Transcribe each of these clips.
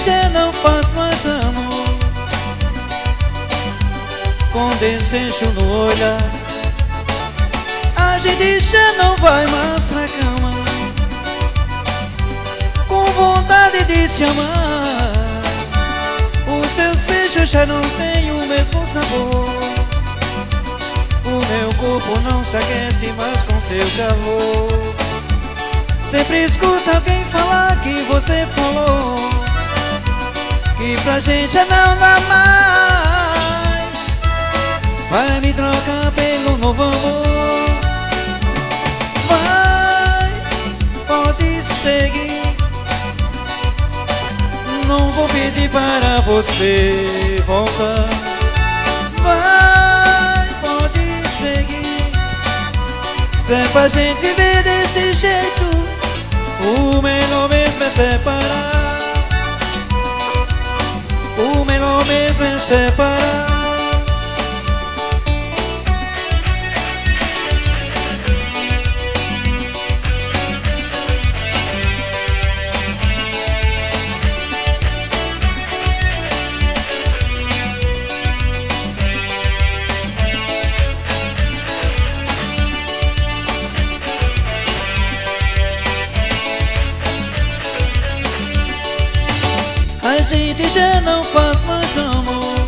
já não faz mais amor, com desejo no olhar. A gente já não vai mais pra cama, com vontade de se amar. Os seus beijos já não têm o mesmo sabor, o meu corpo não se aquece mais com seu calor. Sempre escuto alguém falar que você falou que pra gente já não dá mais. Vai me trocar pelo novo amor. Vai, pode seguir, não vou pedir para você voltar. Vai, pode seguir, se é pra gente viver desse jeito, o melhor mesmo é separar. O melhor mesmo é separar. A gente já não faz mais amor,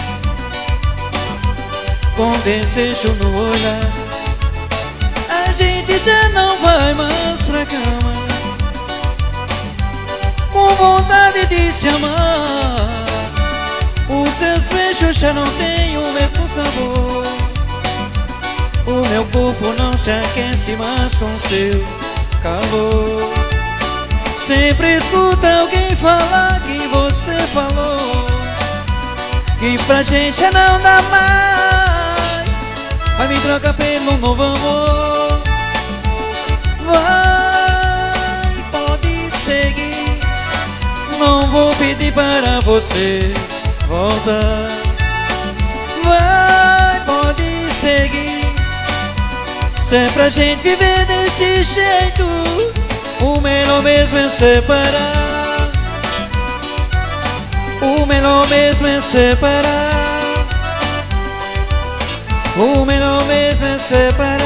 com desejo no olhar. A gente já não vai mais pra cama, com vontade de se amar. Os seus beijos já não têm o mesmo sabor, o meu corpo não se aquece mais com seu calor. Sempre escuta alguém falar que você falou que pra gente já não dá mais. Vai me trocar pelo novo amor. Vai, pode seguir, não vou pedir para você voltar. Vai, pode seguir, se é pra gente viver desse jeito, o melhor mesmo é separar. O melhor mesmo é separar. O melhor mesmo é separar.